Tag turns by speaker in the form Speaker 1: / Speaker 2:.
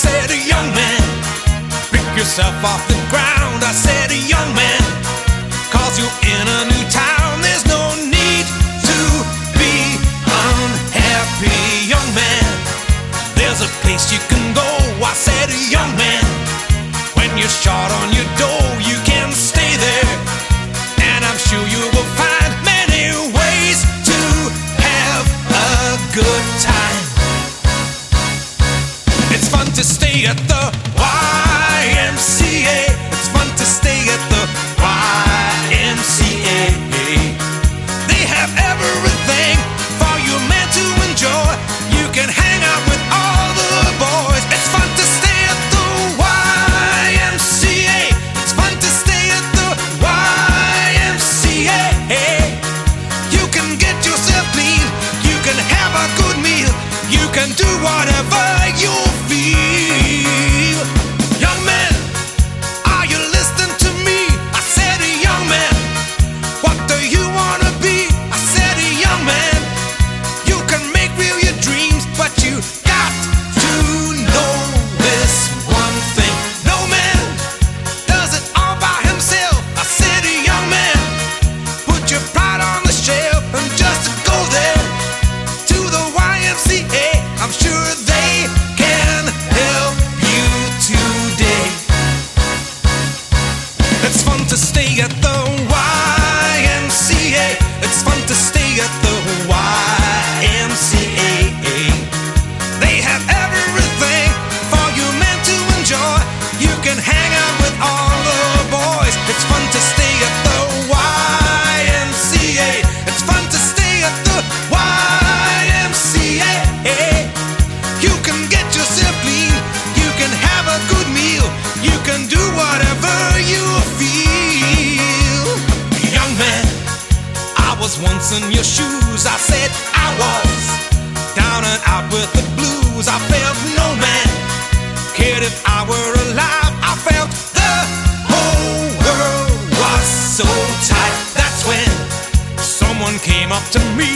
Speaker 1: said, young man, pick yourself off the ground. I said, young man, cause you're in a new town. There's no need to be unhappy, young man. There's a place you can go. I said, young man, when you're short on your door, you can stay there, and I'm sure you will find many ways to have a good time. It's fun to stay at the YMCA. It's fun to stay at the YMCA. They have everything for you man to enjoy. You can hang out with all the boys. It's fun to stay at the YMCA. It's fun to stay at the YMCA. You can get yourself clean. You can have a good meal. You can do whatever you feel. Young man, are you listening to me? I said, young man, what do you wanna be? I said, young man, you can make real your dreams, but you got to know this one thing. No man does it all by himself. I said, young man, put your pride on the shelf and just go there to the YMCA. I'm sure they can help you today. It's fun to stay at the YMCA. It's fun to stay at the YMCA. They have everything for you men to enjoy. You can hang out with all the boys. It's fun to stay at the YMCA. It's fun to stay at the YMCA. You can get yourself clean. You can have a good meal. You can do whatever you feel. Young man, I was once in your shoes. I said I was down and out with the blues. I felt no man cared if I were alive. I felt the whole world was so tight. That's when someone came up to me